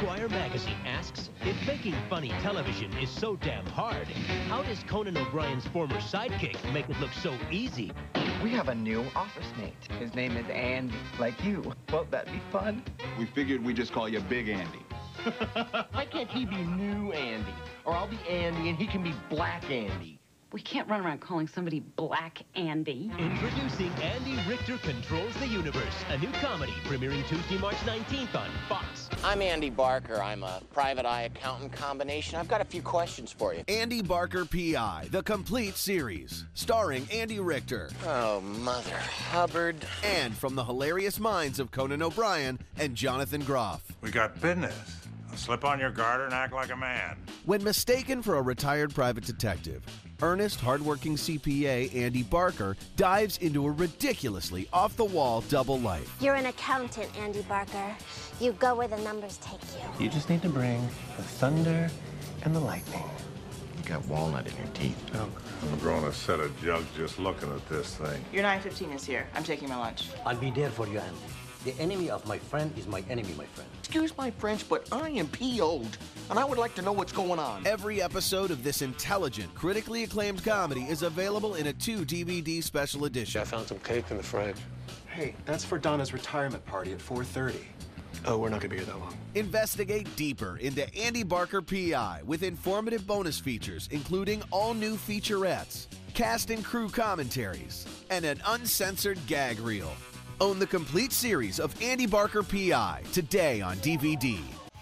Esquire magazine asks, if making funny television is so damn hard, how does Conan O'Brien's former sidekick make it look so easy? We have a new office mate. His name is Andy, like you. Won't that be fun? We figured we'd just call you Big Andy. Why can't he be New Andy? Or I'll be Andy and he can be Black Andy. We can't run around calling somebody Black Andy. Introducing Andy Richter Controls the Universe, a new comedy premiering Tuesday, March 19th on Fox. I'm Andy Barker. I'm a private eye accountant combination. I've got a few questions for you. Andy Barker P.I., the complete series, starring Andy Richter. Oh, Mother Hubbard. And from the hilarious minds of Conan O'Brien and Jonathan Groff. We got business. Slip on your garter and act like a man. When mistaken for a retired private detective, earnest, hardworking CPA Andy Barker dives into a ridiculously off-the-wall double life. You're an accountant, Andy Barker. You go where the numbers take you. You just need to bring the thunder and the lightning. You got walnut in your teeth. Oh, I'm growing a set of jugs just looking at this thing. Your 9:15 is here. I'm taking my lunch. I'll be there for you, Andy. The enemy of my friend is my enemy, my friend. excuse my French, but I am PO'd, and I would like to know what's going on. Every episode of this intelligent, critically acclaimed comedy is available in a 2-DVD special edition. I found some cake in the fridge. Hey, that's for Donna's retirement party at 4:30. Oh, we're not gonna be here that long. Investigate deeper into Andy Barker P.I. with informative bonus features, including all new featurettes, cast and crew commentaries, and an uncensored gag reel. Own the complete series of Andy Barker P.I. today on DVD.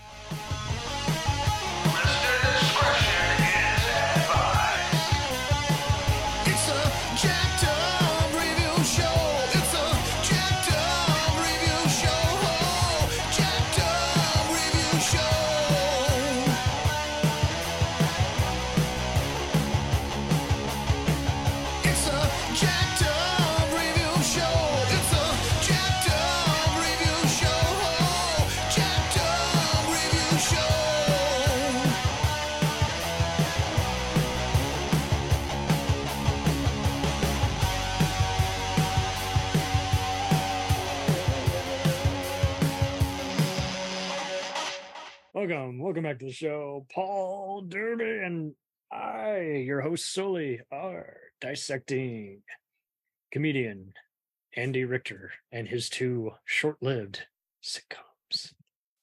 Welcome back to the show. Paul Derby and I, your host Sully, are dissecting comedian Andy Richter and his two short-lived sitcoms.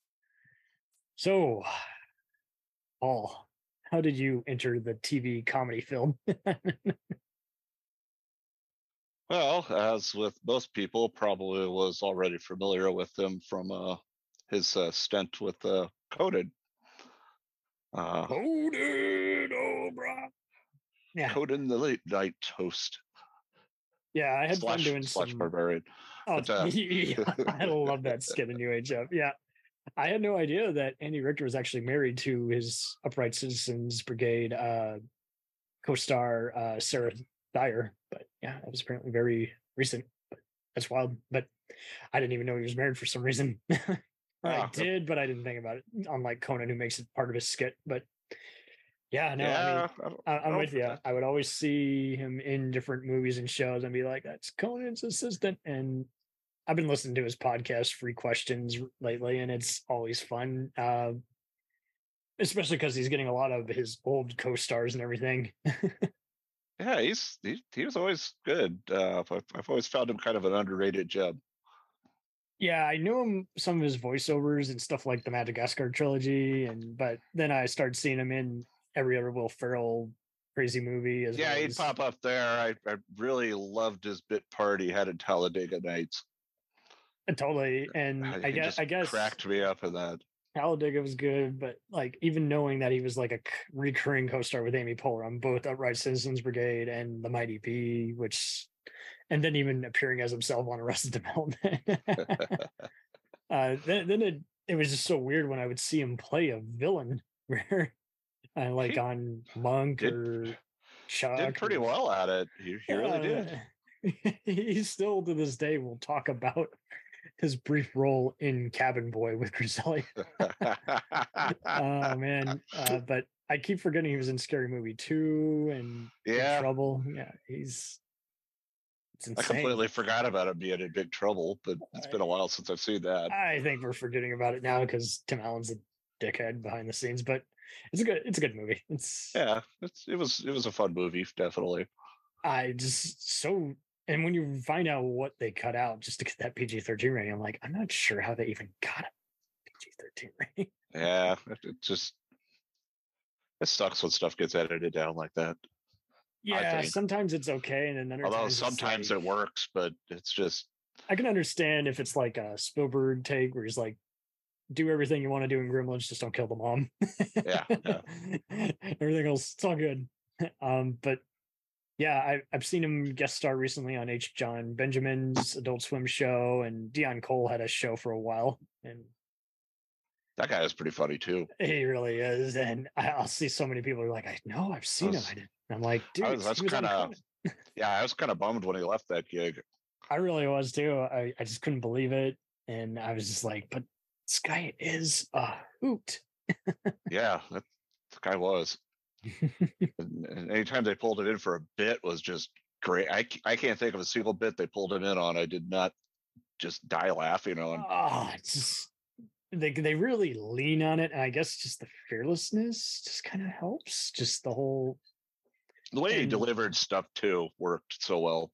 So, Paul, how did you enter the TV comedy film? Well, as with most people, probably was already familiar with him from his stint with Conan. Conan O'Brien. Yeah. Conan the Late Night Toast. Yeah, I had fun doing slash some Barbarian. Oh, But, yeah, I love that skit in New Age Up. Yeah. I had no idea that Andy Richter was actually married to his Upright Citizens Brigade co-star Sarah Dyer. But yeah, that was apparently very recent. But that's wild. But I didn't even know he was married for some reason. I did, but I didn't think about it. Unlike Conan, who makes it part of his skit. But yeah, no, yeah, I'm with you. I would always see him in different movies and shows and be like, that's Conan's assistant. And I've been listening to his podcast, Free Questions, lately, and it's always fun. Especially because he's getting a lot of his old co-stars and everything. Yeah, he was always good. I've always found him kind of an underrated gem. Yeah, I knew him, some of his voiceovers and stuff like the Madagascar trilogy, but then I started seeing him in every other Will Ferrell crazy movie. Yeah, he'd pop up there. I really loved his bit part he had in Talladega Nights. Totally, and I guess cracked me up in that. Talladega was good, but like even knowing that he was like a recurring co-star with Amy Poehler on both Upright Citizens Brigade and The Mighty P, and then even appearing as himself on Arrested Development. Then it was just so weird when I would see him play a villain, like on Monk or Shock. Did pretty well at it. He really did. He still to this day will talk about his brief role in Cabin Boy with Griselli. Oh man, but I keep forgetting he was in Scary Movie 2 and Big Trouble. Yeah, it's insane. I completely forgot about it being in Big Trouble, but it's been a while since I've seen that. I think we're forgetting about it now because Tim Allen's a dickhead behind the scenes, but it's a good movie. Yeah, it was a fun movie, definitely. I just so and when you find out what they cut out just to get that PG-13 rating, I'm like, I'm not sure how they even got a PG-13 rating. Yeah, it sucks when stuff gets edited down like that. Yeah, sometimes it's okay, and then other although times sometimes it works, but it's just I can understand if it's like a Spielberg take where he's like, do everything you want to do in Gremlins, just don't kill the mom. Yeah. Everything else, it's all good. But yeah, I've seen him guest star recently on H. John Benjamin's Adult Swim show, and Dion Cole had a show for a while, and that guy is pretty funny too. He really is, and I'll see so many people who are like, I know I've seen him. I'm like, dude, I was kind of I was kind of bummed when he left that gig. I really was too. I just couldn't believe it, and I was just like, but this guy is a hoot. Yeah, that guy was. And anytime they pulled him in for a bit was just great. I can't think of a single bit they pulled him in on I did not just die laughing on. Oh, it's just they really lean on it, and I guess just the fearlessness just kind of helps. Just the way he delivered stuff too worked so well.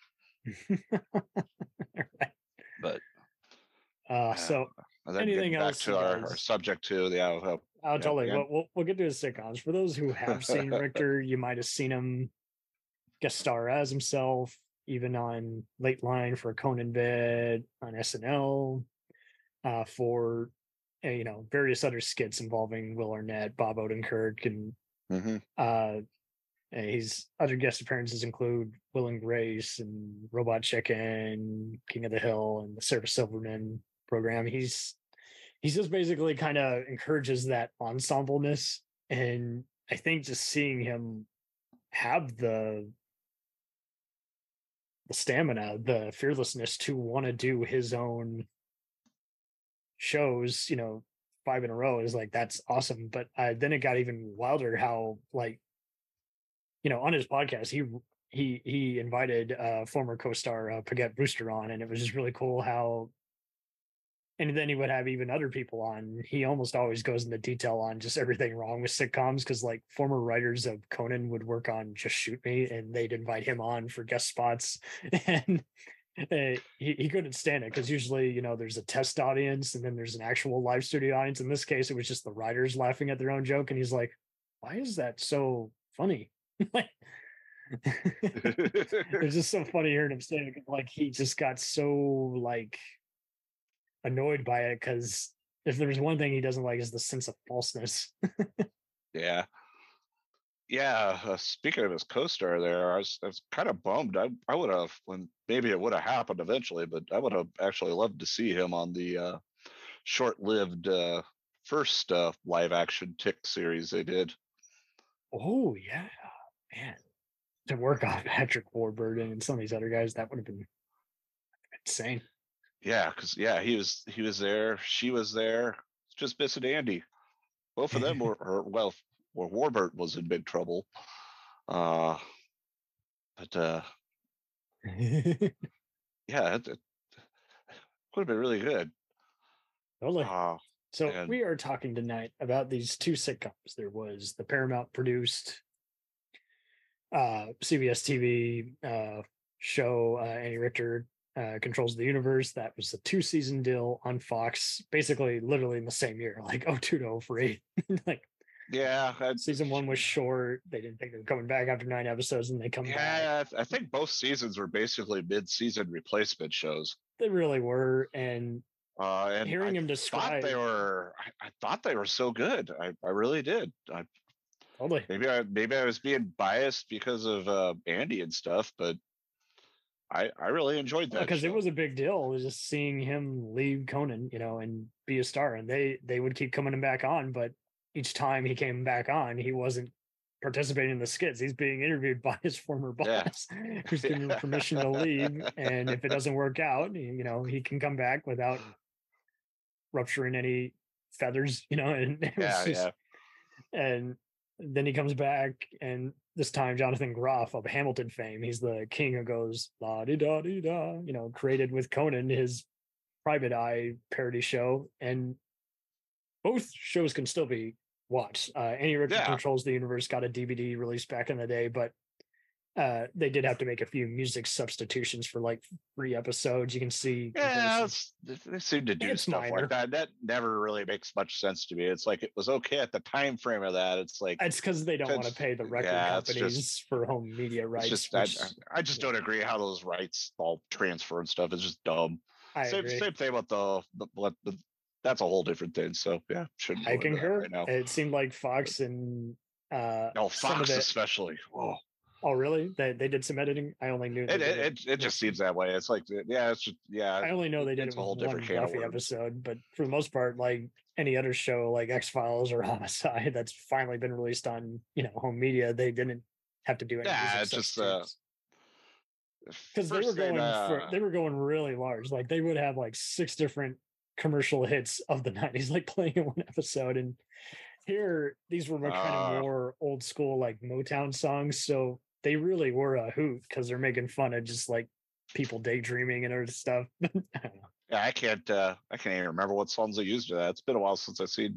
Right. But so and then anything else to our subject to the totally. We'll get to his sitcoms. For those who have seen Richter, you might have seen him guest star as himself, even on Late Line for a Conan bit, on SNL, for various other skits involving Will Arnett, Bob Odenkirk, and his other guest appearances include Will and Grace and Robot Chicken, King of the Hill, and the Sarah Silverman program. He's just basically kind of encourages that ensembleness, and I think just seeing him have the stamina, the fearlessness to want to do his own shows, 5 in a row is like, that's awesome. But then it got even wilder how, like, on his podcast, he invited former co-star Paget Brewster on, and it was just really cool how, and then he would have even other people on. He almost always goes into detail on just everything wrong with sitcoms, because like former writers of Conan would work on Just Shoot Me, and they'd invite him on for guest spots, and he couldn't stand it because usually there's a test audience and then there's an actual live studio audience. In this case, it was just the writers laughing at their own joke, and he's like, why is that so funny? It's just so funny hearing him say it. Like, he just got so like annoyed by it, because if there's one thing he doesn't like is the sense of falseness. Yeah. Speaking of his co-star there, I was kind of bummed. I would have, when maybe it would have happened eventually, but I would have actually loved to see him on the short-lived first live action Tick series they did. Oh yeah, man, to work on Patrick Warburton and some of these other guys, that would have been insane. Yeah, because he was there, she was there, just missing Andy. Both of them were Warburton was in big trouble. But yeah, it would have been really good. Totally. So we are talking tonight about these two sitcoms. There was the Paramount produced CBS TV show, Andy Richter Controls the Universe. That was a 2-season deal on Fox, basically literally in the same year, like 02 to 03. Like, yeah, season 1 was short. They didn't think they were coming back after 9 episodes, and they come back. Yeah, I think both seasons were basically mid-season replacement shows. They really were, and hearing him describe, I thought they were so good. I really did. Totally. Maybe I was being biased because of Andy and stuff, but I really enjoyed that because show. It was a big deal. It was just seeing him leave Conan, and be a star, and they would keep coming back on, but each time he came back on, he wasn't participating in the skits. He's being interviewed by his former boss, who's giving him permission to leave, and if it doesn't work out, he can come back without rupturing any feathers, and and then he comes back, and this time Jonathan Groff of Hamilton fame, he's the king who goes la-di-da-di-da, created with Conan his Private Eye parody show, and both shows can still be watched. Any Richard Yeah. Controls the Universe got a DVD release back in the day, but they did have to make a few music substitutions for like 3 episodes. You can see Yeah, they seem to do It's stuff minor. like that. That never really makes much sense to me. It's like it was okay at the time frame of that. It's like it's because they don't want to pay the record yeah, it's companies just- for home media rights. it's just which- I just don't agree how those rights all transfer and stuff. It's just dumb. I Same agree. thing with the that's a whole different thing. So yeah, shouldn't. I go into that concur. right now. It seemed like Fox and No, some of Fox it. especially. Whoa. Oh, really? They did some editing. I only knew. they did It just seems that way. It's like yeah, it's just yeah. I only know they did it's it a whole with one different can of Buffy worms. episode, but for the most part, like any other show, like X Files or Homicide, that's finally been released on home media, they didn't have to do any. Yeah, it's just because first thing, they were going really large. Like they would have like 6 different commercial hits of the '90s, like playing in one episode. And here, these were kind of more old school, like Motown songs. So they really were a hoot because they're making fun of just like people daydreaming and other stuff. I don't know. Yeah, I can't even remember what songs they used to that. It's been a while since I've seen.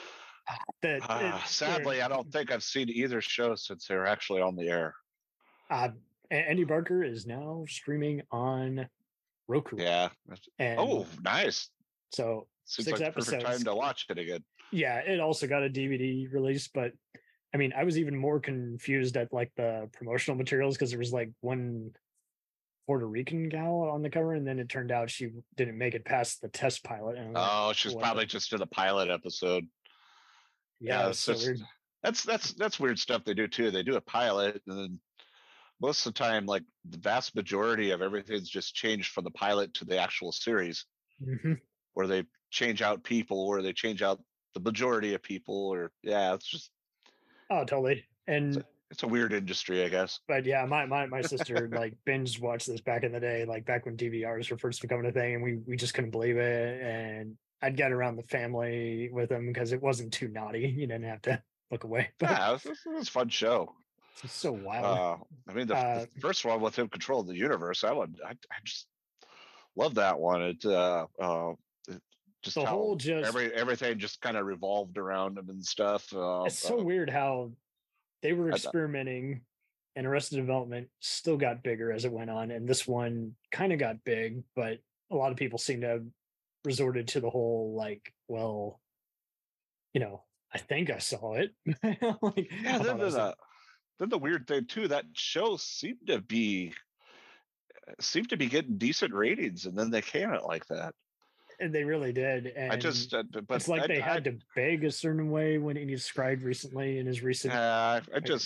Sadly, I don't think I've seen either show since they were actually on the air. Andy Barker is now streaming on Roku. Yeah. And oh, nice. So Seems 6 like the episodes. perfect time to watch it again. Yeah, it also got a DVD release, but I mean, I was even more confused at like the promotional materials because there was like one Puerto Rican gal on the cover, and then it turned out she didn't make it past the test pilot. And I'm like, Oh, she's what probably just in the pilot episode. Yeah, it's so just- weird. that's weird stuff they do too. They do a pilot, and then most of the time, like the vast majority of everything's just changed from the pilot to the actual series, Mhm. where they change out people, or they change out the majority of people, or yeah, it's just Oh, totally. And it's a weird industry, I guess. but yeah, my sister like binge watched this back in the day, like back when DVRs were first becoming a thing, and we just couldn't believe it. And I'd get around the family with them because it wasn't too naughty. You didn't have to look away. But Yeah, it was a fun show. it's so wild. I mean, the first one with him controlling the universe, I just love that one. It just The how whole just- everything just kind of revolved around him and stuff. It's so weird how they were I thought- experimenting, and Arrested Development still got bigger as it went on, and this one kind of got big, but a lot of people seem to have resorted to the whole like, well, I think I saw it. Like, Yeah, I thought I was like, then the weird thing too, that show seemed to be getting decent ratings, and then they can it like that. and they really did. And I just, but it's like they I had to beg a certain way when he described recently in his recent. I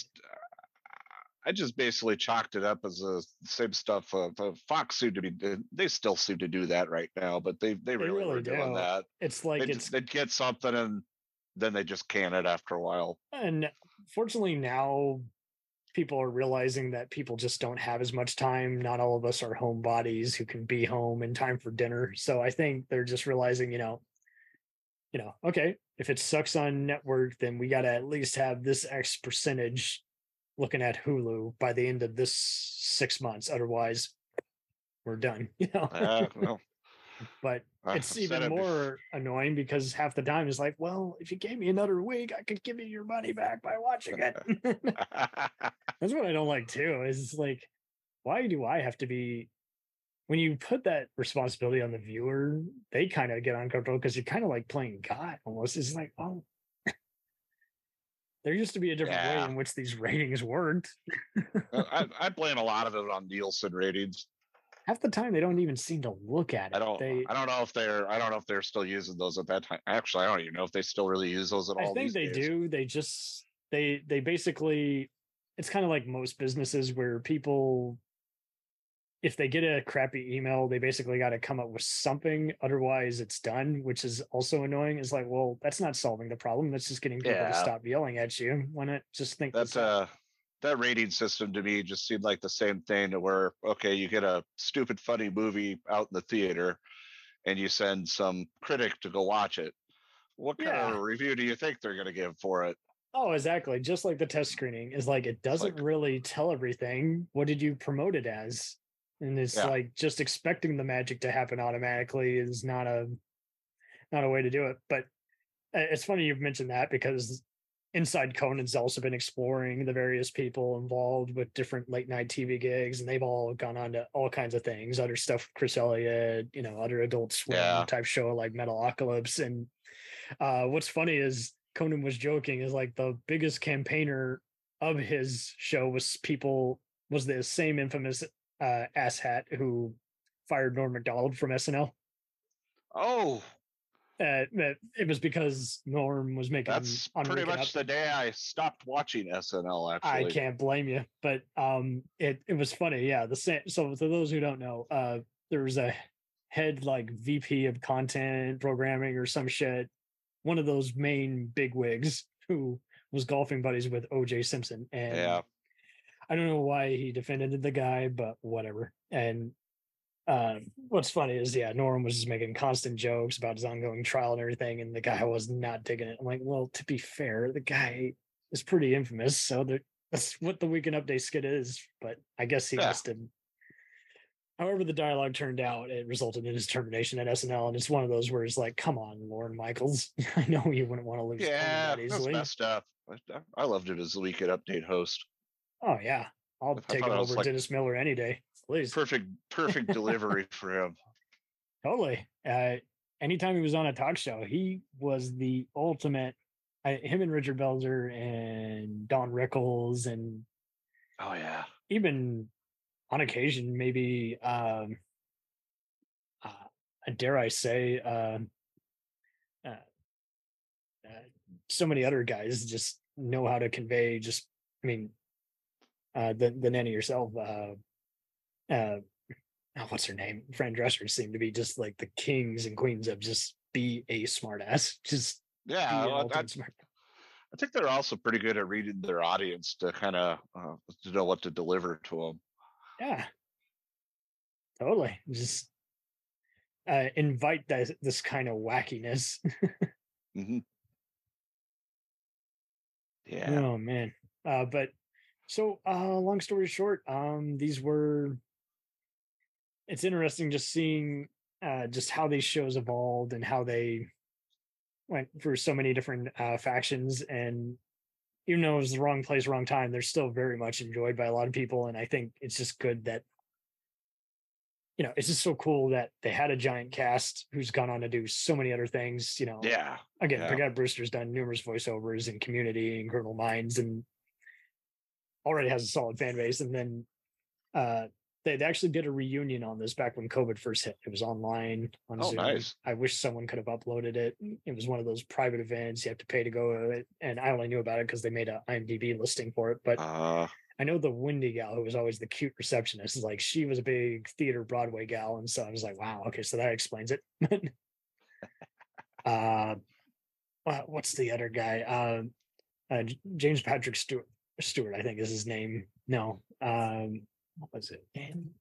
just basically chalked it up as the same stuff. Fox seemed to be, they still seem to do that right now, but they really were doing do. that. It's like they'd get something and then they just can it after a while. And fortunately now people are realizing that people just don't have as much time. Not all of us are homebodies who can be home in time for dinner. So I think they're just realizing, okay, if it sucks on network, then we got to at least have this X percentage looking at Hulu by the end of this 6 months. Otherwise we're done, Well, but it's I've said even it more annoying because half the time it's like, well, if you gave me another week, I could give you your money back by watching it. That's what I don't like too. Is like, why do I have to be? When you put that responsibility on the viewer, they kind of get uncomfortable because you're kind of like playing God almost. It's like, oh, there used to be a different way in which these ratings worked. I blame a lot of it on Nielsen ratings. Half the time they don't even seem to look at it. I don't know if they're still using those at that time. Actually, I don't even know if they still really use those at all. I think they do. They just they basically, it's kind of like most businesses where people, if they get a crappy email, they basically got to come up with something. Otherwise it's done, which is also annoying. It's like, well, that's not solving the problem. That's just getting people to stop yelling at you. Why not just think that rating system to me just seemed like the same thing, to where, okay, you get a stupid, funny movie out in the theater and you send some critic to go watch it. What kind of review do you think they're going to give for it? Oh, exactly. Just like the test screening is like, it doesn't really tell everything. What did you promote it as? And it's like just expecting the magic to happen automatically is not a way to do it. But It's funny you've mentioned that because Inside Conan's also been exploring the various people involved with different late night TV gigs, and they've all gone on to all kinds of things, other stuff with Chris Elliott, other Adult Swim type show like Metalocalypse. And what's funny is Conan was joking is like the biggest campaigner of his show was the same infamous asshat who fired Norm Macdonald from SNL. Oh, it was because Norm was making. That's pretty much the day I stopped watching SNL. I Actually, can't blame you, but it was funny. Yeah, the same. So for those who don't know, there was a head like VP of content programming or some shit, one of those main bigwigs who was golfing buddies with O.J. Simpson, and I don't know why he defended the guy, but whatever. And what's funny is, Norm was just making constant jokes about his ongoing trial and everything, and the guy was not digging it. I'm like, well, to be fair, the guy is pretty infamous, so that's what the Weekend Update skit is. But I guess he must have. However, the dialogue turned out, it resulted in his termination at SNL, and it's one of those where it's like, come on, Lorne Michaels, I know you wouldn't want to lose. Yeah, that easily. That's messed up. I loved him as the Weekend Update host. Oh yeah, I'll take him over Dennis Miller any day. Please. Perfect delivery for him. Totally. Anytime he was on a talk show, he was the ultimate. Him and Richard Belzer and Don Rickles and even on occasion maybe dare I say so many other guys just know how to convey the nanny herself. What's her name? Fran Drescher seemed to be just like the kings and queens of just be a smartass. Just I think they're also pretty good at reading their audience to kind of to know what to deliver to them. Yeah, totally. Just invite this kind of wackiness. Mm-hmm. Yeah. Oh man. But so long story short, it's interesting just seeing just how these shows evolved and how they went through so many different factions. And even though it was the wrong place, wrong time, they're still very much enjoyed by a lot of people. And I think it's just good that, it's just so cool that they had a giant cast who's gone on to do so many other things, Again, Brigette Brewster's done numerous voiceovers in Community and Criminal Minds and already has a solid fan base. And then they actually did a reunion on this back when COVID first hit. It was online on Zoom. Nice. I wish someone could have uploaded it. It was one of those private events. You have to pay to go to it. And I only knew about it because they made an IMDb listing for it. But I know the Wendy gal who was always the cute receptionist is like, she was a big theater Broadway gal. And so I was like, wow, okay, so that explains it. What's the other guy? James Patrick Stewart, I think is his name. No. What was it?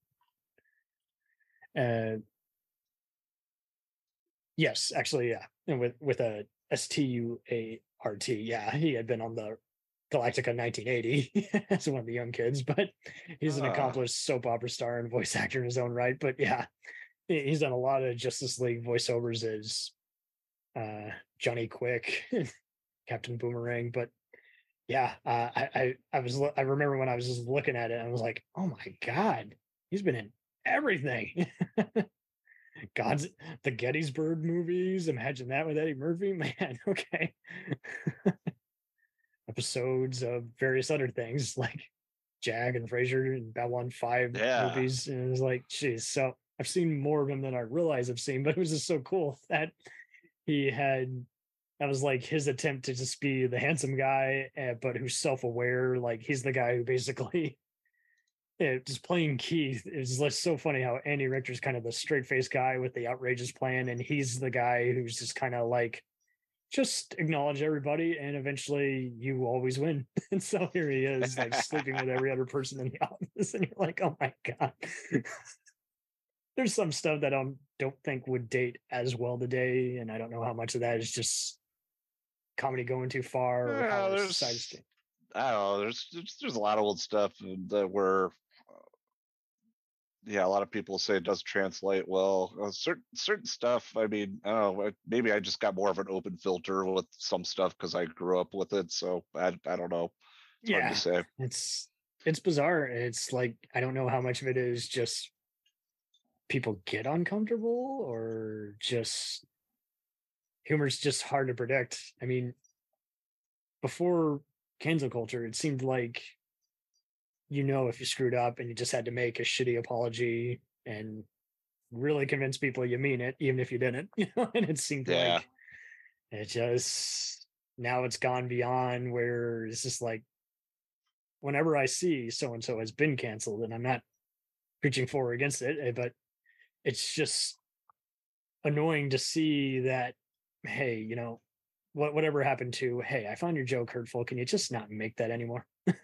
Yes, actually, yeah. And with a STUART. Yeah, he had been on the Galactica 1980 as one of the young kids, but he's an accomplished soap opera star and voice actor in his own right. But yeah, he's done a lot of Justice League voiceovers as Johnny Quick, Captain Boomerang. But yeah, I remember when I was just looking at it, I was like, oh my God, he's been in everything. The Gettysburg movies. Imagine that with Eddie Murphy, man. Okay. Episodes of various other things like Jag and Frasier and Babylon 5 movies. And it was like, geez. So I've seen more of him than I realize I've seen, but it was just so cool that that was like his attempt to just be the handsome guy, but who's self-aware. Like he's the guy who basically just playing Keith. It's just so funny how Andy Richter's kind of the straight-faced guy with the outrageous plan, and he's the guy who's just kind of like, just acknowledge everybody, and eventually you always win. And so here he is, like sleeping with every other person in the office, and you're like, oh my God. There's some stuff that I don't think would date as well today, and I don't know how much of that is just comedy going too far. Or how I don't know. There's a lot of old stuff that were yeah, a lot of people say it does translate well. Certain stuff. I mean, I don't know. Maybe I just got more of an open filter with some stuff because I grew up with it. So I don't know. It's hard Yeah, to say. it's bizarre. It's like I don't know how much of it is just people get uncomfortable or just humor's just hard to predict. I mean, before cancel culture, it seemed like if you screwed up and you just had to make a shitty apology and really convince people you mean it, even if you didn't, and it seemed like it just now it's gone beyond where it's just like whenever I see so and so has been canceled, and I'm not preaching for or against it, but it's just annoying to see that, hey, whatever happened to, hey, I found your joke hurtful. Can you just not make that anymore?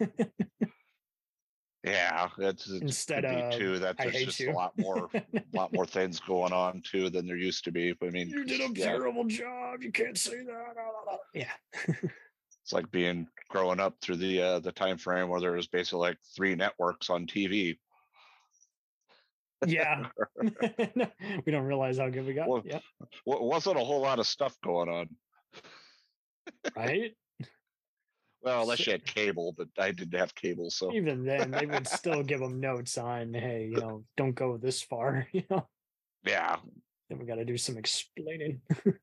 Yeah, it's Instead could be of too that I there's hate just you. a lot more things going on too than there used to be. I mean, You did a terrible job. You can't say that. Yeah. It's like growing up through the time frame where there was basically like 3 networks on TV. Yeah. We don't realize how good we got. Well, Yeah. wasn't a whole lot of stuff going on. Right? Well, unless you had cable, but I didn't have cable, so Even then, they would still give them notes on, hey, don't go this far, yeah. Then we got to do some explaining.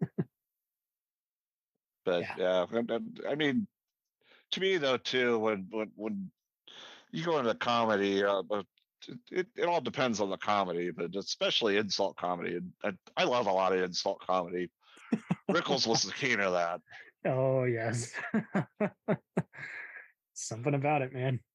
But yeah, I mean, to me though, too, when you go into comedy, but it all depends on the comedy, but especially insult comedy. And I love a lot of insult comedy. Rickles was the king of that. Oh yes. Something about it, man.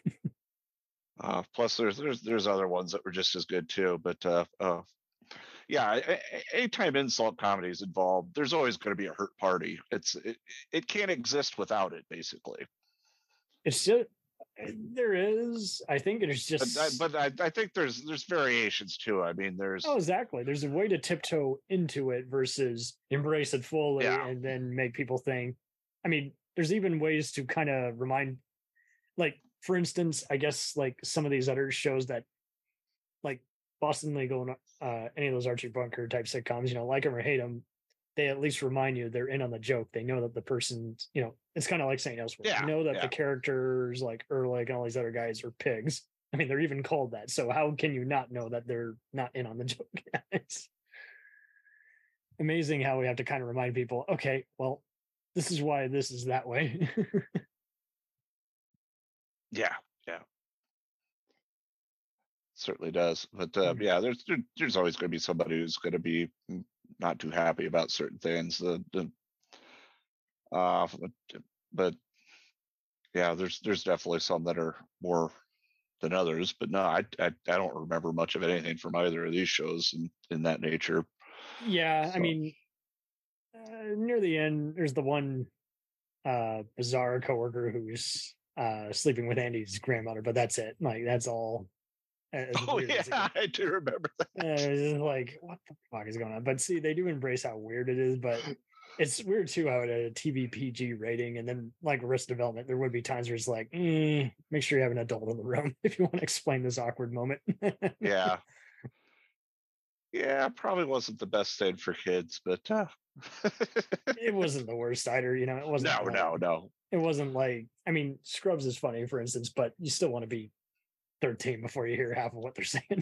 Plus, there's other ones that were just as good too. But yeah, anytime insult comedy is involved, there's always going to be a hurt party. It can't exist without it, basically. It's just there is. I think it's just. But I think there's variations too. I mean, there's. Oh, exactly. There's a way to tiptoe into it versus embrace it fully and then make people think. I mean, there's even ways to kind of remind, like, for instance, I guess like some of these other shows that, like Boston Legal, any of those Archie Bunker type sitcoms, like them or hate them, they at least remind you they're in on the joke. They know that the person's, it's kind of like St. Elsewhere. Yeah, you know that the characters like Ehrlich and all these other guys are pigs. I mean, they're even called that. So how can you not know that they're not in on the joke? It's amazing how we have to kind of remind people, okay, well, this is why this is that way. Yeah. Certainly does. But yeah, there's always going to be somebody who's going to be not too happy about certain things. But yeah, there's definitely some that are more than others. But no, I don't remember much of anything from either of these shows in that nature. Yeah, so. I mean, near the end, there's the one bizarre coworker who's sleeping with Andy's grandmother, but that's it. Like that's all. Oh yeah, I do remember that. It's like, what the fuck is going on? But see, they do embrace how weird it is, but it's weird too how it had a TV PG rating, and then like Arrested Development, there would be times where it's like, make sure you have an adult in the room if you want to explain this awkward moment. Yeah, probably wasn't the best thing for kids, but it wasn't the worst either. It wasn't. No. It wasn't like, I mean, Scrubs is funny, for instance, but you still want to be 13 before you hear half of what they're saying.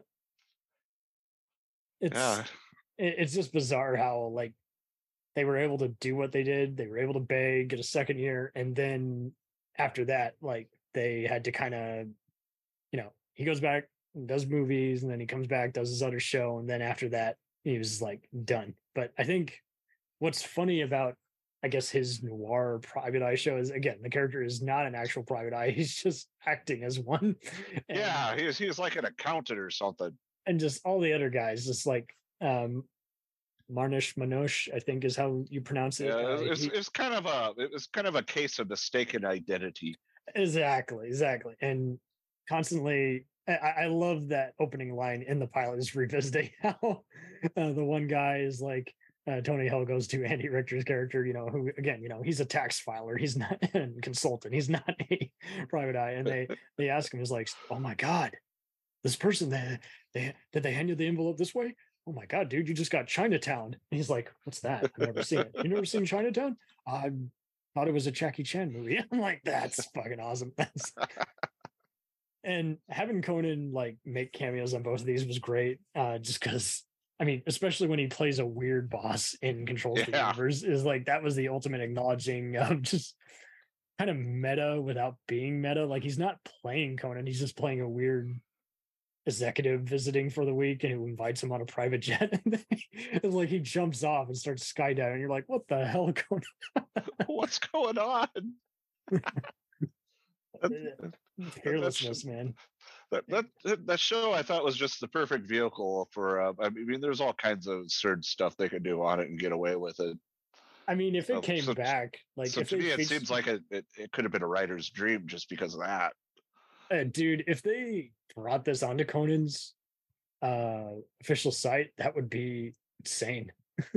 It's just bizarre how like they were able to do what they did. They were able to beg, get a second year, and then after that, like they had to kind of, he goes back and does movies, and then he comes back, does his other show, and then after that, he was like done. But I think what's funny about, I guess, his noir private eye show is, again, the character is not an actual private eye. He's just acting as one. And, yeah, he's like an accountant or something. And just all the other guys, just like Marnish Manosh, I think is how you pronounce it. Yeah, it's kind of a case of mistaken identity. Exactly. And constantly, I love that opening line in the pilot is revisiting how the one guy is like, Tony Hill goes to Andy Richter's character, who again, he's a tax filer, he's not a consultant, he's not a private eye, and they ask him, is like, oh my god, this person did they hand you the envelope this way? Oh my god, dude, you just got Chinatown. And he's like, what's that? I've never seen it. You never seen Chinatown? I thought it was a Jackie Chan movie. I'm like, that's fucking awesome. And having Conan like make cameos on both of these was great. Just because, I mean, especially when he plays a weird boss in Controls the Universe, is like that was the ultimate acknowledging of just kind of meta without being meta. Like he's not playing Conan, he's just playing a weird executive visiting for the week and who invites him on a private jet. It's like he jumps off and starts skydiving. And you're like, what the hell, Conan? What's going on? Fearlessness, man. That show I thought was just the perfect vehicle for. I mean, there's all kinds of absurd stuff they could do on it and get away with it. I mean, if it came back, like, so if to me, it seems like it could have been a writer's dream just because of that. Dude, if they brought this onto Conan's official site, that would be insane.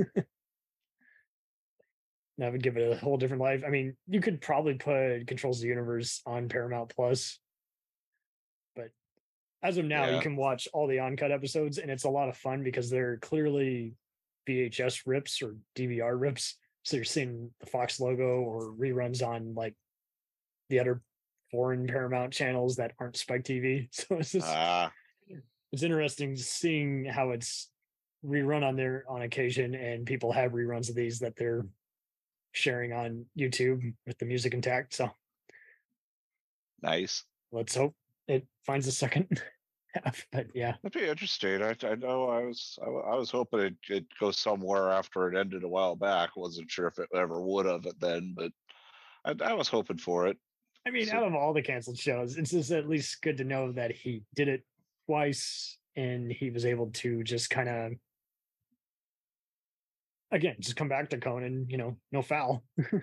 That would give it a whole different life. I mean, you could probably put Controls the Universe on Paramount Plus, but as of now, you can watch all the uncut episodes, and it's a lot of fun because they're clearly VHS rips or DVR rips. So you're seeing the Fox logo or reruns on like the other foreign Paramount channels that aren't Spike TV. So it's just it's interesting seeing how it's rerun on there on occasion, and people have reruns of these that they're sharing on YouTube with the music intact. So nice. Let's hope it finds a second half. But yeah, that'd be interesting. I know I was hoping it goes somewhere after it ended a while back. Wasn't sure if it ever would have it then, but I was hoping for it. I mean, out of all the canceled shows, it's just at least good to know that he did it twice and he was able to just kind of, again, just come back to Conan, no foul.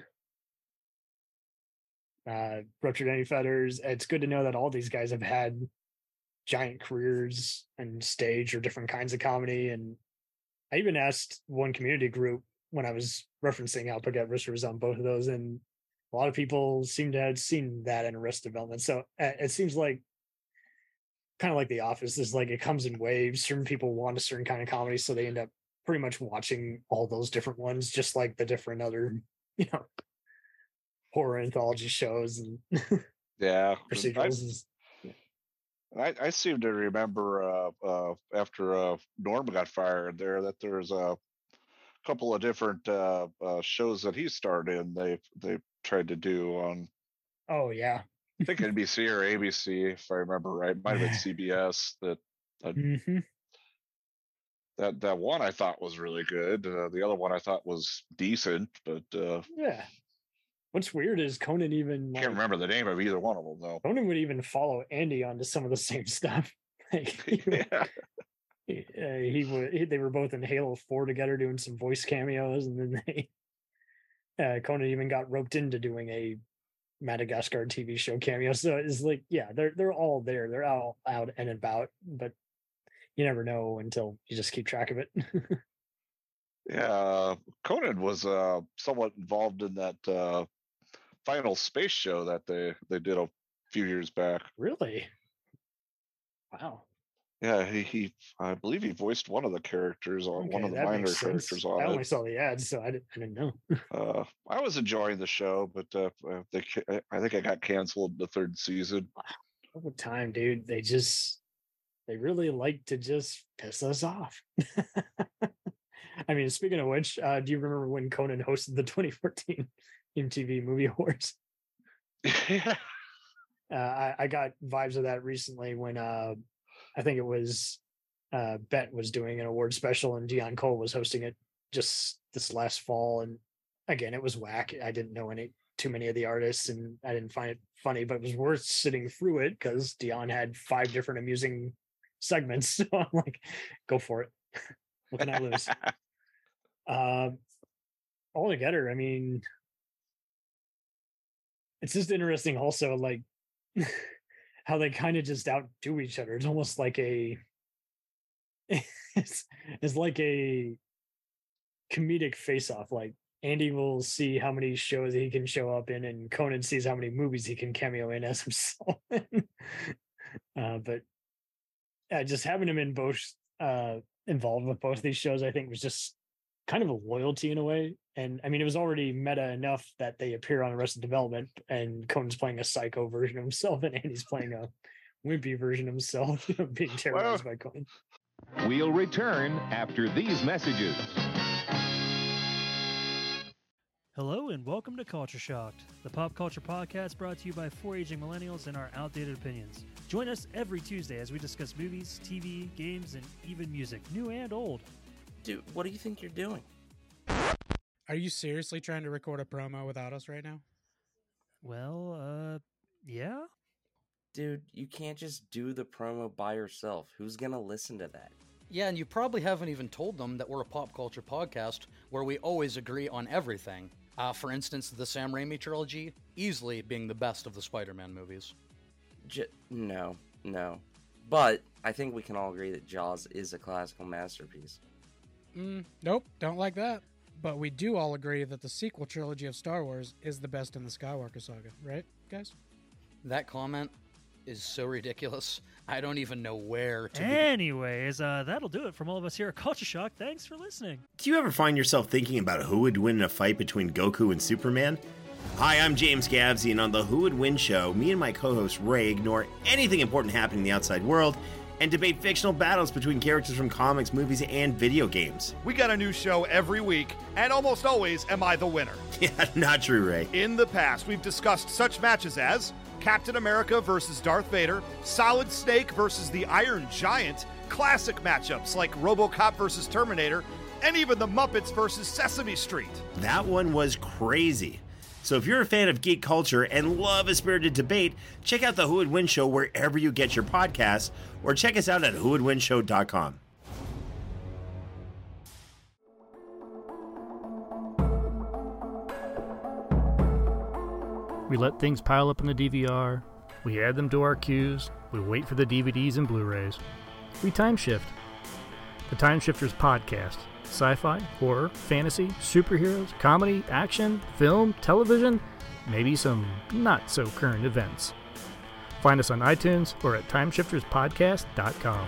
Ruptured Any Feathers. It's good to know that all these guys have had giant careers and stage or different kinds of comedy. And I even asked one community group when I was referencing how Puget Rooster was on both of those, and a lot of people seem to have seen that in Arrested Development. So it seems like kind of like The Office is like it comes in waves. Certain people want a certain kind of comedy, so they end up pretty much watching all those different ones, just like the different other, horror anthology shows and procedurals. I seem to remember after Norm got fired there that there's a couple of different shows that he starred in. They tried to do on. Oh yeah. I think NBC or ABC, if I remember right. Might have been CBS. That one I thought was really good. The other one I thought was decent, but yeah. What's weird is Conan even can't remember the name of either one of them though. Conan would even follow Andy onto some of the same stuff. They were both in Halo 4 together doing some voice cameos, and then Conan even got roped into doing a Madagascar TV show cameo. So it's like, yeah, they're all there. They're all out and about, but you never know until you just keep track of it. Yeah, Conan was somewhat involved in that final space show that they did a few years back. Really? Wow. Yeah, he I believe he voiced one of the characters on one of the minor characters on it. I only saw the ads, so I didn't know. I was enjoying the show, but I think I got canceled in the third season. Over time, dude, they really like to just piss us off. I mean, speaking of which, do you remember when Conan hosted the 2014 MTV Movie Awards? Yeah. I got vibes of that recently when I think it was Bet was doing an award special and Dion Cole was hosting it just this last fall. And again, it was whack. I didn't know too many of the artists and I didn't find it funny, but it was worth sitting through it because Dion had 5 different amusing segments. So I'm like, go for it. What can I lose? Altogether, I mean, it's just interesting also, like, how they kind of just outdo each other. It's almost like it's like a comedic face-off. Like Andy will see how many shows he can show up in, and Conan sees how many movies he can cameo in as himself. But just having him in both, involved with both these shows, I think was just kind of a loyalty in a way. And I mean, it was already meta enough that they appear on Arrested Development, and Conan's playing a psycho version of himself, and Andy's playing a wimpy version of himself, being terrorized by Conan. We'll return after these messages. Hello and welcome to Culture Shocked, the pop culture podcast brought to you by 4 aging millennials and our outdated opinions. Join us every Tuesday as we discuss movies, TV, games, and even music, new and old. Dude, what do you think you're doing? Are you seriously trying to record a promo without us right now? Well, yeah? Dude, you can't just do the promo by yourself. Who's gonna listen to that? Yeah, and you probably haven't even told them that we're a pop culture podcast where we always agree on everything. For instance, the Sam Raimi trilogy, easily being the best of the Spider-Man movies. No. But I think we can all agree that Jaws is a classical masterpiece. Nope, don't like that. But we do all agree that the sequel trilogy of Star Wars is the best in the Skywalker saga, right, guys? That comment is so ridiculous. I don't even know where to Anyways, that'll do it from all of us here at Culture Shock. Thanks for listening. Do you ever find yourself thinking about who would win in a fight between Goku and Superman? Hi, I'm James Gavsey, and on the Who Would Win show, me and my co-host Ray ignore anything important happening in the outside world and debate fictional battles between characters from comics, movies, and video games. We got a new show every week, and almost always am I the winner. Yeah, not true, Ray. In the past, we've discussed such matches as Captain America versus Darth Vader, Solid Snake versus the Iron Giant, classic matchups like RoboCop versus Terminator, and even the Muppets versus Sesame Street. That one was crazy. So if you're a fan of geek culture and love a spirited debate, check out the Who Would Win show wherever you get your podcasts, or check us out at whowouldwinshow.com. We let things pile up in the DVR, we add them to our queues, we wait for the DVDs and Blu-rays. We time shift. The Time Shifters Podcast. Sci-fi, horror, fantasy, superheroes, comedy, action, film, television, maybe some not-so-current events. Find us on iTunes or at timeshifterspodcast.com.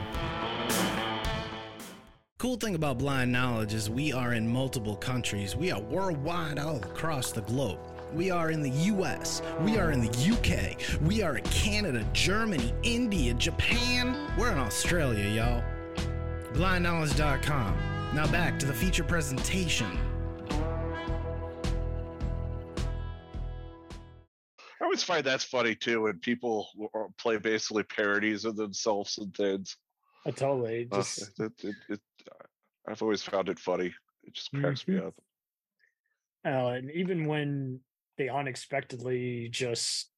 Cool thing about Blind Knowledge is we are in multiple countries. We are worldwide all across the globe. We are in the US, we are in the UK, we are in Canada, Germany, India, Japan. We're in Australia, y'all. BlindKnowledge.com. Now back to the feature presentation. I always find that's funny too when people play basically parodies of themselves and things. Totally. I've always found it funny. It just cracks me up. And even when they unexpectedly just,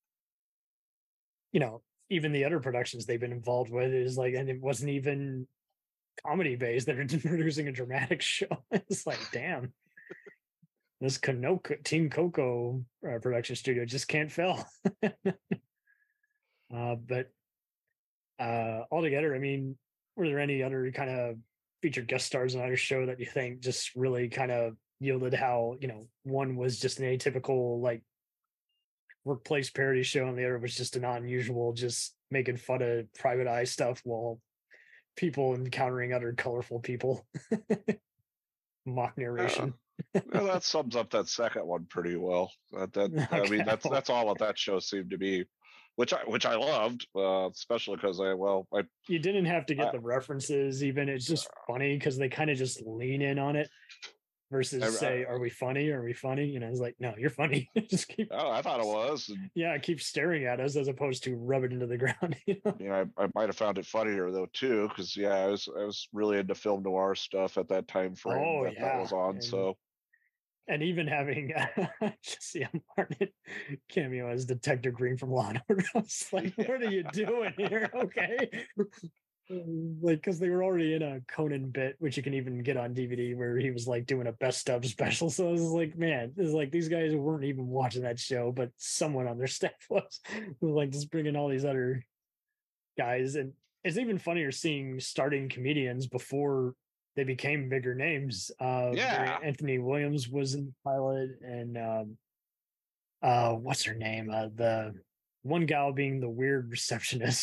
even the other productions they've been involved with is like, and it wasn't even comedy based, they're producing a dramatic show. It's like, damn, this Team Coco production studio just can't fail. But altogether, I mean, were there any other kind of featured guest stars in either show that you think just really kind of yielded how, one was just an atypical like workplace parody show and the other was just an unusual, just making fun of private eye stuff while people encountering other colorful people. Mock narration. Well, that sums up that second one pretty well. Okay. I mean, that's all what that show seemed to be, which I loved, especially because you didn't have to get the references even. It's just funny because they kind of just lean in on it versus say, are we funny? Are we funny? It's like, no, you're funny. Just keep. Oh, I thought it was. Yeah, keep staring at us as opposed to rub it into the ground. I might have found it funnier though too, because I was really into film noir stuff at that time frame that was on. And even having Jesse M. Martin cameo as Detective Green from Law and Order, I was like, what are you doing here? Okay. Like, because they were already in a Conan bit, which you can even get on DVD, where he was like doing a best of special. So I was like, man, it's like these guys weren't even watching that show, but someone on their staff was like just bringing all these other guys. And it's even funnier seeing starting comedians before they became bigger names. Anthony Williams was in the pilot, and what's her name? The one gal being the weird receptionist.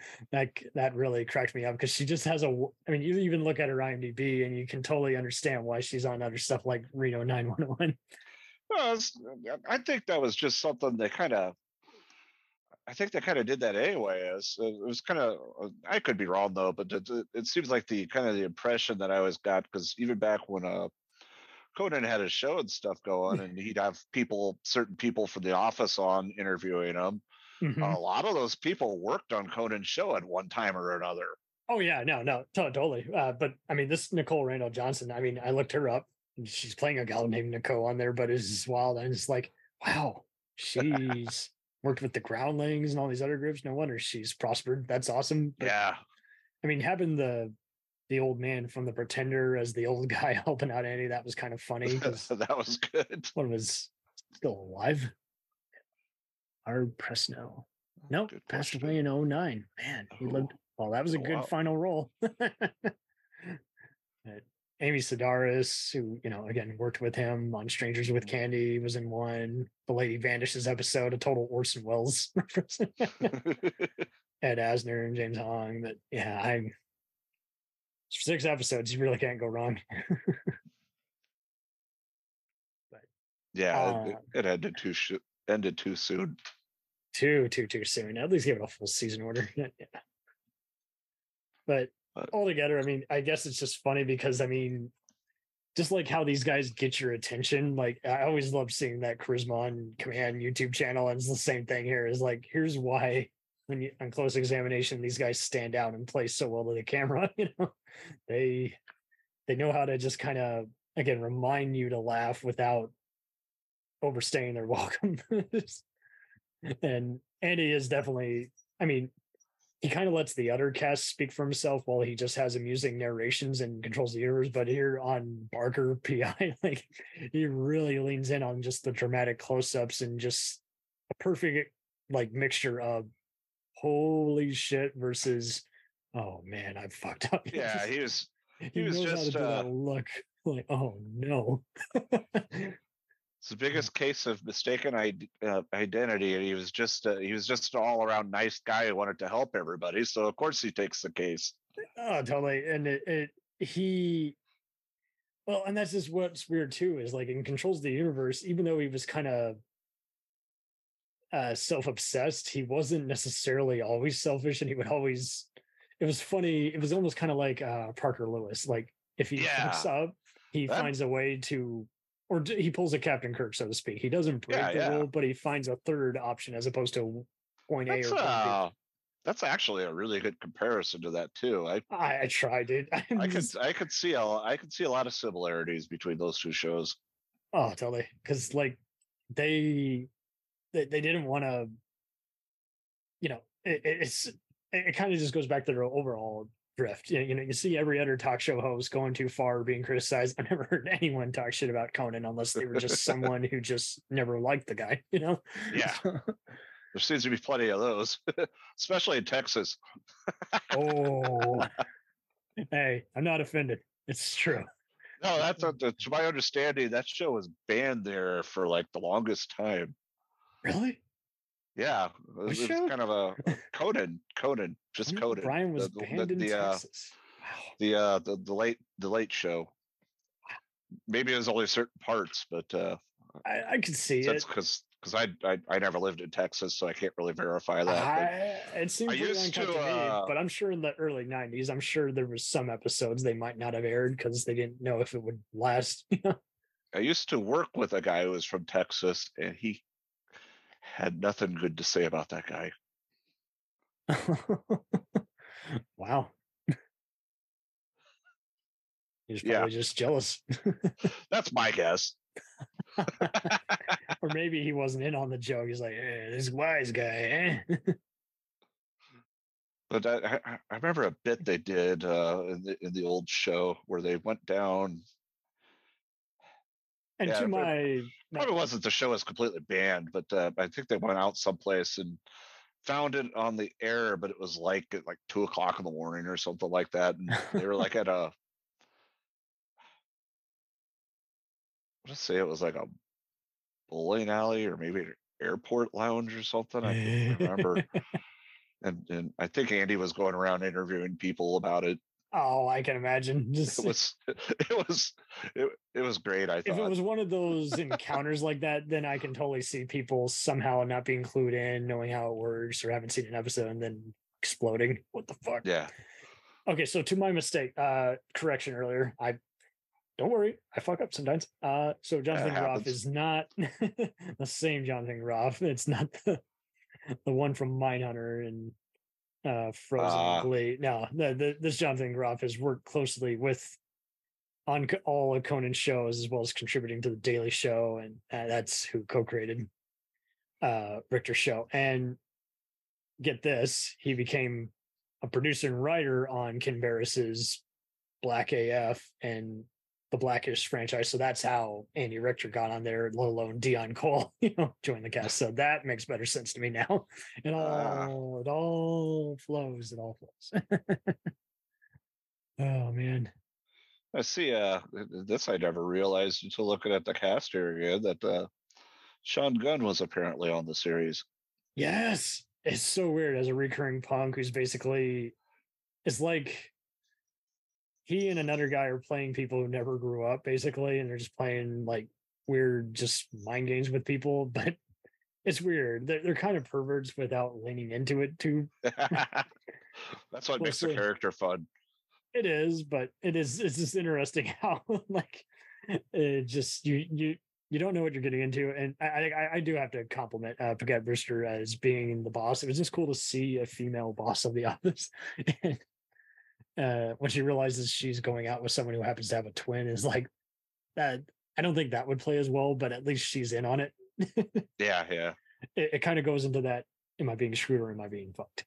that really cracked me up because she just has I mean, you even look at her IMDb and you can totally understand why she's on other stuff like Reno 911. Well, I think that was just something they kind of. I think they kind of did that anyway. It was kind of. I could be wrong though, but it seems like the kind of the impression that I always got, because even back when Conan had his show and stuff going, and he'd have certain people from The Office on interviewing him. Mhm. A lot of those people worked on Conan's show at one time or another. Oh yeah, no, totally. But I mean, this Nicole Randall Johnson. I mean, I looked her up. And she's playing a gal named Nicole on there, but it's just wild. And it's like, wow, she's worked with the Groundlings and all these other groups. No wonder she's prospered. That's awesome. But, Yeah. I mean, having the old man from The Pretender as the old guy helping out Andy, that was kind of funny. That was good. One was still alive. Ard Presnell. Nope, passed away in 2009. Man, he lived. Well, that was a good wow. final role. Amy Sedaris, who, again, worked with him on Strangers with Candy, was in one. The Lady Vanishes episode, a total Orson Welles reference. Ed Asner and James Hong. But yeah, 6 episodes, you really can't go wrong. Yeah, it ended too soon. Too soon. At least give it a full season order. Yeah. But altogether, I mean, I guess it's just funny because, I mean, just like how these guys get your attention. Like, I always love seeing that Charisma on Command YouTube channel, and it's the same thing here. Is like, here's why on close examination these guys stand out and play so well to the camera. They know how to just kind of, again, remind you to laugh without overstaying their welcome. And Andy is definitely, I mean, he kind of lets the other cast speak for himself while he just has amusing narrations and controls the universe. But here on Barker PI, like, he really leans in on just the dramatic close-ups and just a perfect like mixture of holy shit versus, oh man, I fucked up. Yeah, he was knows just how to do that look like, oh no. It's the biggest case of mistaken identity, and he was just an all around nice guy who wanted to help everybody. So of course he takes the case. Oh, totally. And and that's just what's weird too, is like in Controls the Universe, even though he was kind of self-obsessed, he wasn't necessarily always selfish, and he would always, it was funny, it was almost kind of like Parker Lewis. Like if he fucks up, he finds a way to, or he pulls a Captain Kirk, so to speak. He doesn't break the rule, but he finds a third option as opposed to point A or point B. That's actually a really good comparison to that too. I tried it. I could see a lot of similarities between those two shows. Oh, totally. Because like they didn't want to, it kind of just goes back to their overall drift. You see every other talk show host going too far, being criticized. I've never heard anyone talk shit about Conan unless they were just someone who just never liked the guy. Yeah. There seems to be plenty of those, especially in Texas. Oh, hey, I'm not offended. It's true. No, that's to my understanding, that show was banned there for like the longest time. Really? Yeah, it's kind of a Conan, just Conan. Brian was banned in Texas. Wow. The late show. Maybe it was only certain parts, but I could see it because I never lived in Texas, so I can't really verify that. It seems pretty uncut to me, but I'm sure in the early 90s, I'm sure there was some episodes they might not have aired because they didn't know if it would last. I used to work with a guy who was from Texas, and he had nothing good to say about that guy. Wow. He's probably just jealous. That's my guess. Or maybe he wasn't in on the joke. He's like, this wise guy, eh? But I remember a bit they did in the old show where they went down. And probably wasn't the show was completely banned, but I think they went out someplace and found it on the air, but it was like at 2:00 in the morning or something like that, and they were like at a, let's say it was like a bowling alley or maybe an airport lounge or something. I can't remember. and I think Andy was going around interviewing people about it. Oh, I can imagine. Just it was great. I if thought it was one of those encounters like that, then I can totally see people somehow not being clued in, knowing how it works, or haven't seen an episode and then exploding. What the fuck? Yeah. Okay, so to my mistake, correction earlier. Don't worry, I fuck up sometimes. So Jonathan Groff is not the same Jonathan Groff. It's not the one from Mindhunter and Frozen and Glee. No, this Jonathan Groff has worked closely with on all of Conan's shows, as well as contributing to the Daily Show, and that's who co-created Richter's show. And get this, he became a producer and writer on Ken Barris's Black AF and the Blackish franchise. So that's how Andy Richter got on there, let alone Dion Cole, joined the cast. So that makes better sense to me now. It all flows. It all flows. Oh man. I see this I never realized until looking at the cast area that Sean Gunn was apparently on the series. Yes. It's so weird as a recurring punk who's basically, it's like he and another guy are playing people who never grew up, basically, and they're just playing like weird, just mind games with people. But it's weird. They're kind of perverts without leaning into it too. That's what makes the character fun. It is, but it's just interesting how like it just you don't know what you're getting into. And I do have to compliment Paquette Brewster as being the boss. It was just cool to see a female boss of the office. And when she realizes she's going out with someone who happens to have a twin, is like that. I don't think that would play as well, but at least she's in on it. Yeah. It kind of goes into that, am I being screwed or am I being fucked?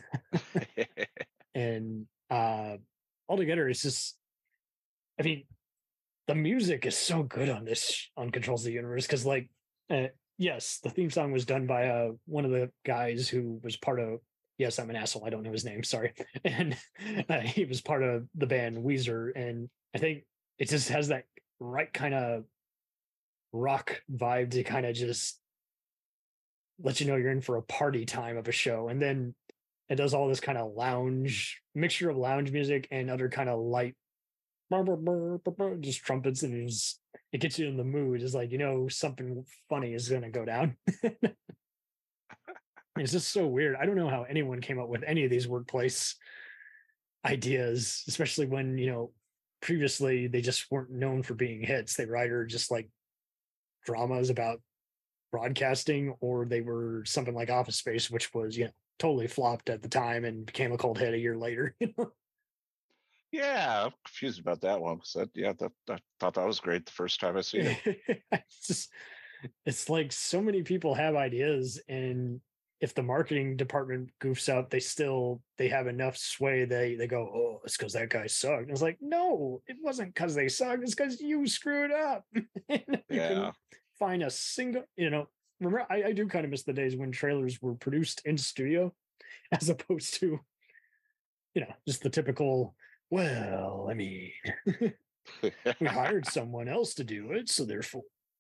And altogether, it's just, I mean, the music is so good on this, on Controls of the Universe, because like, yes, the theme song was done by one of the guys who was part of, yes, I'm an asshole, I don't know his name, sorry. And he was part of the band Weezer, and I think it just has that right kind of rock vibe to kind of just let you know you're in for a party time of a show. And then it does all this kind of lounge, mixture of lounge music and other kind of light, just trumpets, and it gets you in the mood. It's like, something funny is going to go down. It's just so weird. I don't know how anyone came up with any of these workplace ideas, especially when, previously they just weren't known for being hits. They were either just like dramas about broadcasting, or they were something like Office Space, which was, totally flopped at the time and became a cult hit a year later. Yeah, I'm confused about that one because I thought that was great the first time I seen it. It's like so many people have ideas, and if the marketing department goofs up, they have enough sway. They go, oh, it's because that guy sucked. And it's like, no, it wasn't because they sucked. It's because you screwed up. Yeah. Find a single, remember, I do kind of miss the days when trailers were produced in studio as opposed to, just the typical, well, I mean, we hired someone else to do it, so therefore.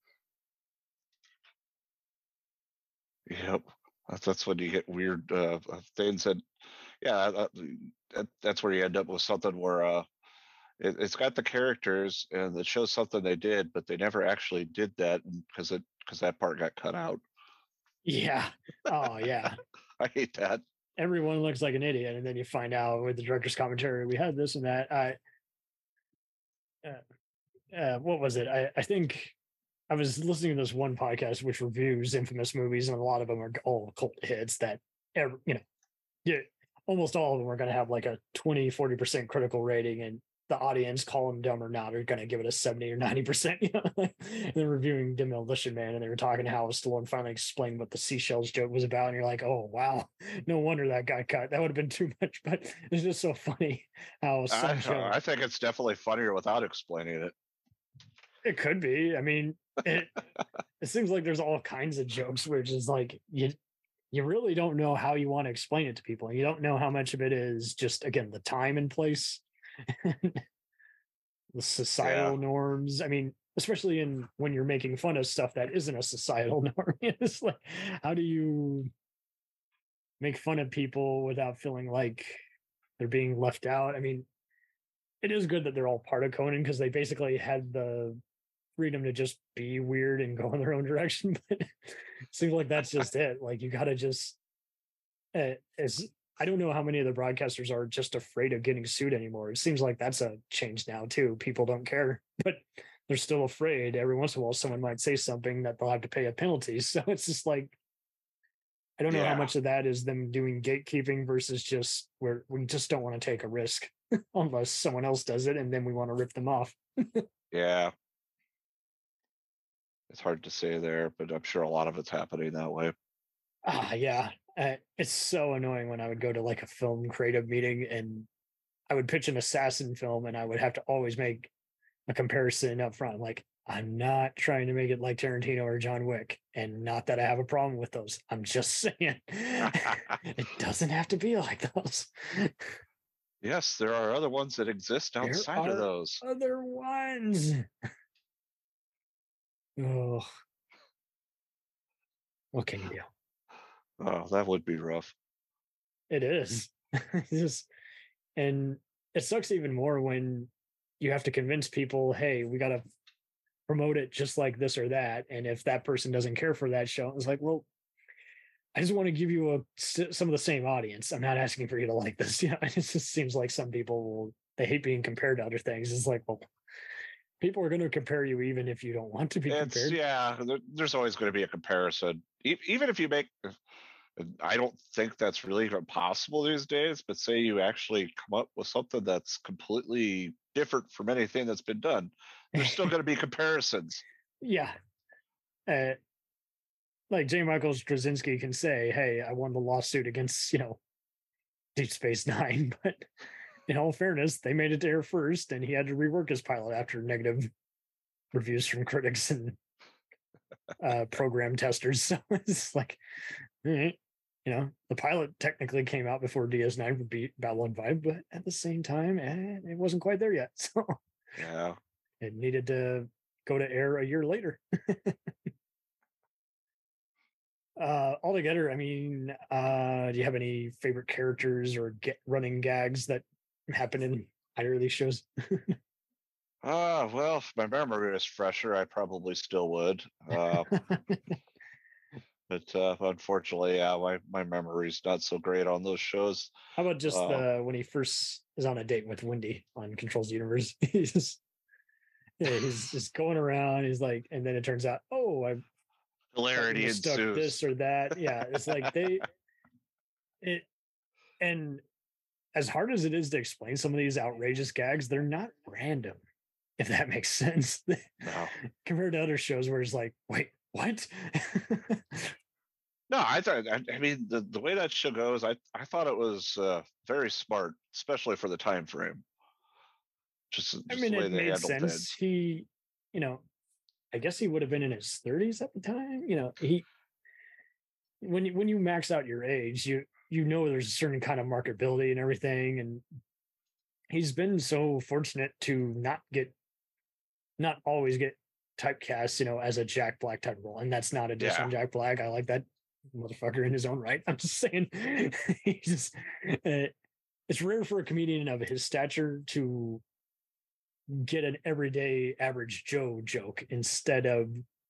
Yep. That's when you get weird things. And yeah, that's where you end up with something where it's got the characters and it shows something they did, but they never actually did that because that part got cut out. Yeah. Oh, yeah. I hate that. Everyone looks like an idiot, and then you find out with the director's commentary, we had this and that. What was it? I think I was listening to this one podcast which reviews infamous movies, and a lot of them are all cult hits that, almost all of them are going to have like a 20-40% critical rating, and the audience, call them dumb or not, are going to give it a 70 or 90%. They're reviewing Demolition Man, and they were talking how Stallone finally explained what the seashells joke was about, and you're like, oh wow, no wonder that got cut. That would have been too much. But it's just so funny how I think it's definitely funnier without explaining it. It could be. I mean, it seems like there's all kinds of jokes where it's just like you really don't know how you want to explain it to people, and you don't know how much of it is just, again, the time and place. The societal norms. I mean, especially when you're making fun of stuff that isn't a societal norm. It's like, how do you make fun of people without feeling like they're being left out. I mean, it is good that they're all part of Conan because they basically had the freedom to just be weird and go in their own direction. But it seems like that's just it. Like you got to just, I don't know how many of the broadcasters are just afraid of getting sued anymore. It seems like that's a change now too. People don't care, but they're still afraid. Every once in a while, someone might say something that they'll have to pay a penalty. So it's just like, I don't know how much of that is them doing gatekeeping versus just where we just don't want to take a risk unless someone else does it, and then we want to rip them off. Yeah. It's hard to say there, but I'm sure a lot of it's happening that way. Yeah. It's so annoying when I would go to like a film creative meeting and I would pitch an assassin film and I would have to always make a comparison up front. Like, I'm not trying to make it like Tarantino or John Wick, and not that I have a problem with those. I'm just saying it doesn't have to be like those. Yes, there are other ones that exist outside of those. Other ones. Oh, what can you do? Oh, that would be rough. It is. And it sucks even more when you have to convince people, hey, we got to promote it just like this or that. And if that person doesn't care for that show, it's like, well, I just want to give you some of the same audience. I'm not asking for you to like this. Yeah, it just seems like some people they hate being compared to other things. It's like, well, people are going to compare you even if you don't want to be compared. Yeah, there's always going to be a comparison. Even if you make, I don't think that's really even possible these days, but say you actually come up with something that's completely different from anything that's been done, there's still going to be comparisons. Yeah. Like J. Michael Straczynski can say, hey, I won the lawsuit against, Deep Space Nine, but in all fairness, they made it to air first, and he had to rework his pilot after negative reviews from critics and program testers. So it's like, all right, the pilot technically came out before DS9 would beat Babylon 5, but at the same time, it wasn't quite there yet. So yeah, it needed to go to air a year later. Altogether, I mean, do you have any favorite characters or running gags that happen in either of these shows? Well, if my memory was fresher, I probably still would. But unfortunately, my memory's not so great on those shows. How about just when he first is on a date with Wendy on Controls Universe? He's just going around. He's like, and then it turns out, oh, I hilarity ensues. This or that. Yeah, it's like and as hard as it is to explain some of these outrageous gags, they're not random, if that makes sense. No. Compared to other shows where it's like, wait, what? No, I mean, the way that show goes, I thought it was very smart, especially for the time frame. Just the way it they made handled sense. things. He, I guess he would have been in his 30s at the time. When you max out your age, there's a certain kind of marketability and everything, and he's been so fortunate to not always get typecast, as a Jack Black type role, and that's not a diss on Jack Black. I like that motherfucker in his own right. I'm just saying, it's rare for a comedian of his stature to get an everyday average Joe joke instead of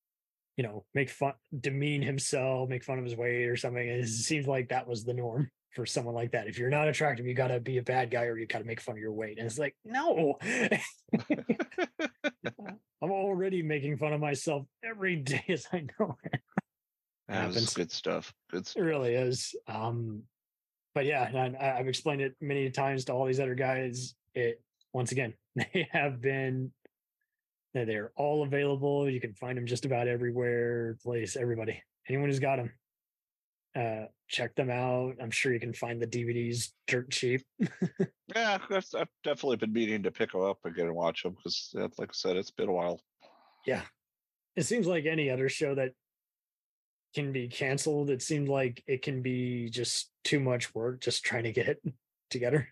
demean himself, make fun of his weight or something. It seems like that was the norm for someone like that. If you're not attractive, you got to be a bad guy or you got to make fun of your weight. And it's like, no. I'm already making fun of myself every day as I know it. Happens. Good stuff. It really is. But yeah, and I've explained it many times to all these other guys. Once again, they're all available. You can find them just about everywhere. Everybody, anyone who's got them, check them out. I'm sure you can find the DVDs dirt cheap. Yeah, I've definitely been meaning to pick them up again and watch them because, like I said, it's been a while. Yeah, it seems like any other show that can be canceled. It seemed like it can be just too much work just trying to get it together.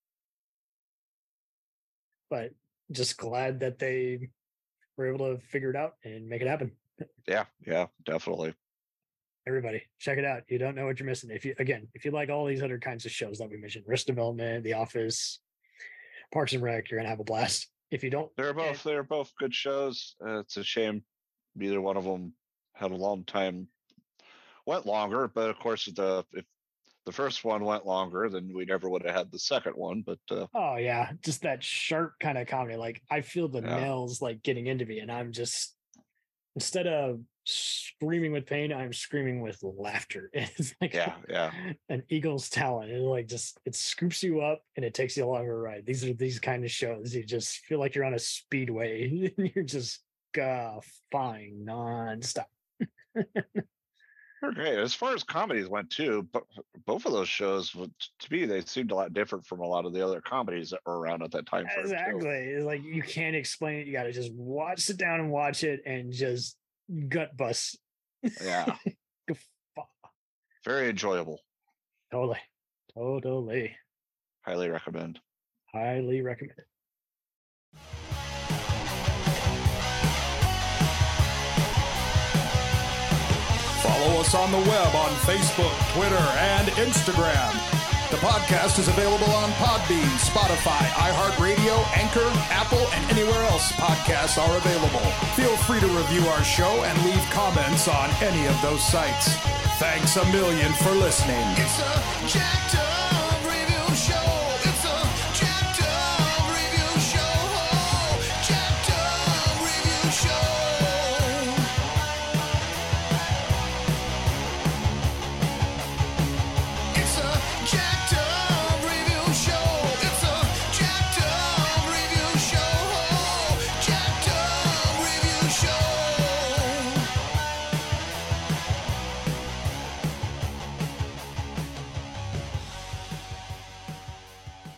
But just glad that they were able to figure it out and make it happen. Yeah, definitely. Everybody, check it out. You don't know what you're missing. If you like all these other kinds of shows that we mentioned, Risk Development, The Office, Parks and Rec, you're gonna have a blast. If you don't, they're both good shows. It's a shame neither one of them had a long time. Went longer, but of course, if the first one went longer, then we never would have had the second one. But oh yeah, just that sharp kind of comedy. Like I feel the nails like getting into me, and I'm just instead of screaming with pain, I'm screaming with laughter. It's like an eagle's talent. It like just it scoops you up and it takes you along a ride. These are these kind of shows. You just feel like you're on a speedway and you're just flying nonstop. They're great. As far as comedies went too, but both of those shows, to me, they seemed a lot different from a lot of the other comedies that were around at that time. Exactly. It's like you can't explain it. You got to just sit down and watch it and just gut bust. Yeah. Very enjoyable. Totally. Highly recommend. Highly recommend. Follow us on the web on Facebook, Twitter, and Instagram. The podcast is available on Podbean, Spotify, iHeartRadio, Anchor, Apple, and anywhere else podcasts are available. Feel free to review our show and leave comments on any of those sites. Thanks a million for listening. It's a jacked up